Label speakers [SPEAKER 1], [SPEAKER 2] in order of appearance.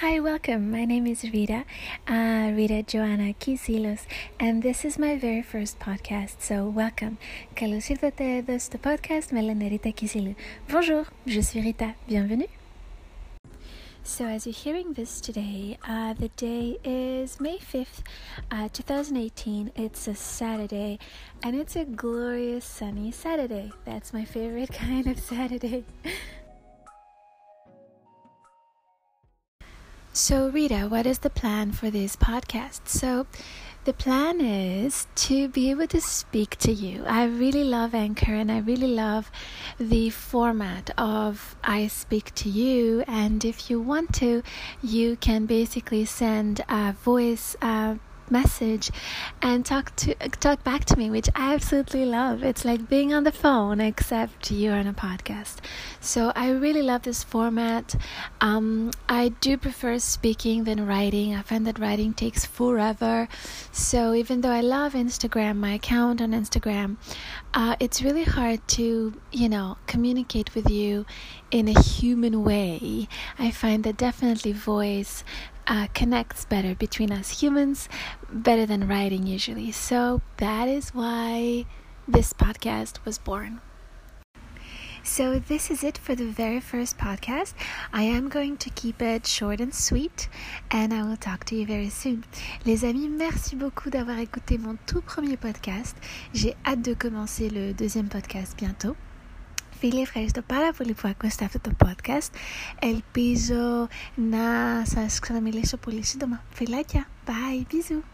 [SPEAKER 1] Hi, welcome. My name is Rita Joanna Kisilos, and this is my very first podcast, so welcome. Καλώς ήρθατε εδώ στο podcast με λένε Rita Kisilu. Bonjour, je suis Rita. Bienvenue. So as you're hearing this today, the day is May 5th, 2018. It's a Saturday, and it's a glorious sunny Saturday. That's my favorite kind of Saturday. So Rita, what is the plan for this podcast? So the plan is to be able to speak to you. I really love Anchor, and I really love the format of I speak to you. And if you want to, you can basically send a voice message and talk back to me, which I absolutely love. It's like being on the phone, except you're on a podcast. So I really love this format. I do prefer speaking than writing. I find that writing takes forever. So even though I love Instagram, my account on Instagram, it's really hard to, communicate with you in a human way. I find that definitely voice connects better between us humans, better than writing usually. So that is why this podcast was born. So this is it for the very first podcast. I am going to keep it short and sweet, and I will talk to you very soon. Les amis, merci beaucoup d'avoir écouté mon tout premier podcast. J'ai hâte de commencer le deuxième podcast bientôt. Φίλοι, ευχαριστώ πάρα πολύ που ακούσατε αυτό το podcast. Ελπίζω να σας ξαναμιλήσω πολύ σύντομα. Φιλάκια, bye, bisous.